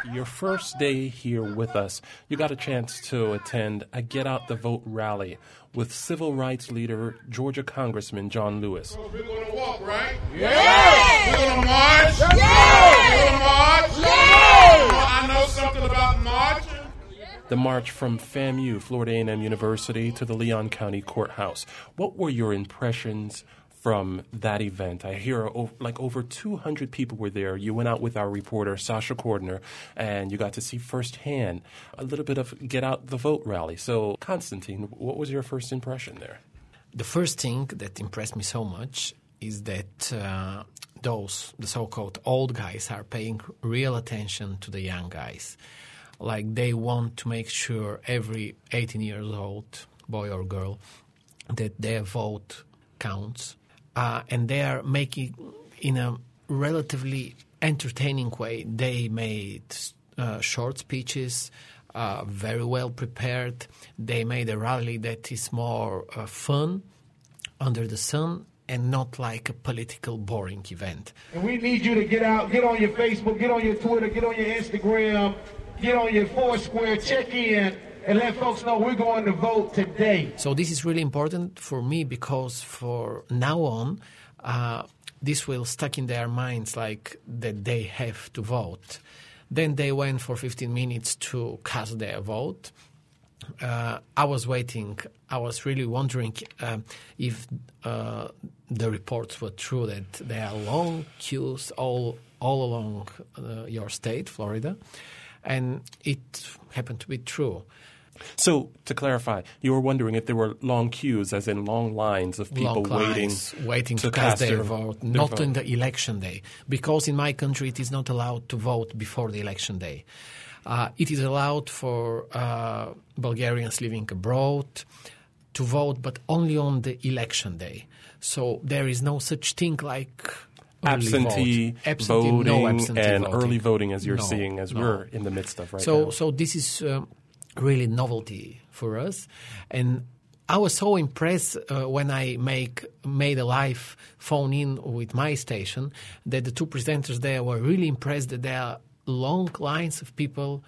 your first day here with us, you got a chance to attend a Get Out the Vote rally with civil rights leader, Georgia Congressman John Lewis. So we're going to walk, right? Yeah! We're going to march? Yeah! We're going to march? Yeah! I know something about marching. The march from FAMU, Florida A&M University, to the Leon County Courthouse. What were your impressions from that event? I hear over 200 people were there. You went out with our reporter, Sasha Cordner, and you got to see firsthand a little bit of Get Out the Vote rally. So, Constantine, what was your first impression there? The first thing that impressed me so much is that the so-called old guys, are paying real attention to the young guys. Like, they want to make sure every 18 years old, boy or girl, that their vote counts. And they are making in a relatively entertaining way. They made short speeches, very well prepared. They made a rally that is more fun, under the sun, and not like a political boring event. And we need you to get out, get on your Facebook, get on your Twitter, get on your Instagram, get on your Foursquare, check in, and let folks know we're going to vote today. So this is really important for me because for now on, this will stuck in their minds like that they have to vote. Then they went for 15 minutes to cast their vote. I was waiting. I was really wondering if the reports were true, that there are long queues all along your state, Florida. And it happened to be true. So, to clarify, you were wondering if there were long queues, as in long lines of people waiting to cast their vote, not on the election day. Because in my country, it is not allowed to vote before the election day. It is allowed for Bulgarians living abroad to vote, but only on the election day. So there is no such thing like absentee voting and early voting, as you're seeing, as we're in the midst of right now. So this is really novelty for us. And I was so impressed when I made a live phone in with my station that the two presenters there were really impressed that there are long lines of people,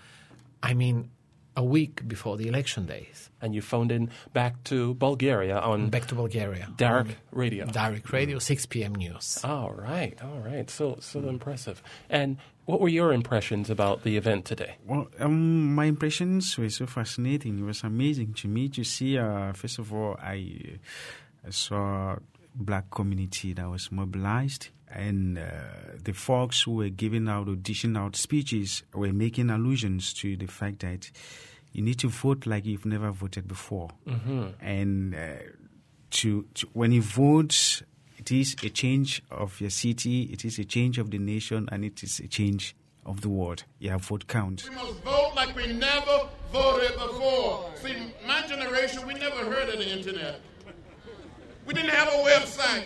a week before the election days. And you phoned in back to Bulgaria on... Back to Bulgaria. Direct Radio. Direct Radio, 6 p.m. news. All right. So impressive. And what were your impressions about the event today? Well, my impressions were so fascinating. It was amazing to me to see, first of all, I saw black community that was mobilized. And the folks who were giving out or dishing out speeches were making allusions to the fact that you need to vote like you've never voted before. Mm-hmm. And when you vote, it is a change of your city, it is a change of the nation, and it is a change of the world. Your vote counts. We must vote like we never voted before. See, my generation, we never heard of the internet. We didn't have a website.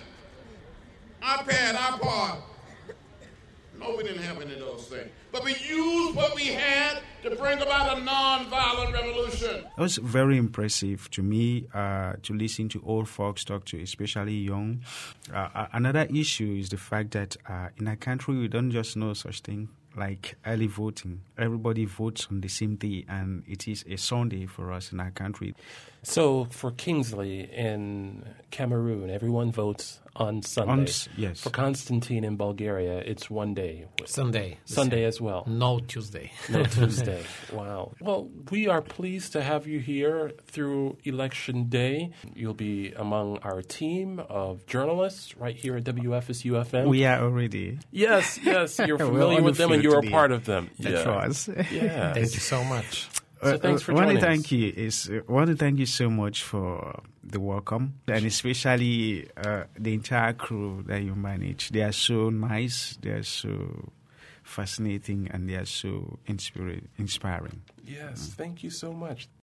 iPod. No, we didn't have any of those things. But we used what we had to bring about a nonviolent revolution. It was very impressive to me to listen to old folks talk to, especially young. Another issue is the fact that in our country, we don't just know such thing like early voting. Everybody votes on the same day, and it is a Sunday for us in our country. So for Kingsley in Cameroon, everyone votes on Sunday. Yes. For Constantine in Bulgaria, it's one day. Sunday as well. No Tuesday. No Tuesday. Wow. Well, we are pleased to have you here through Election Day. You'll be among our team of journalists right here at WFSU-FM. We are already. Yes. You're familiar with them and you're a part of them. That's right. Yeah. Thank you so much. So thanks for joining us. I want to thank you so much for the welcome, and especially the entire crew that you manage. They are so nice, they are so fascinating, and they are so inspiring. Yes, thank you so much.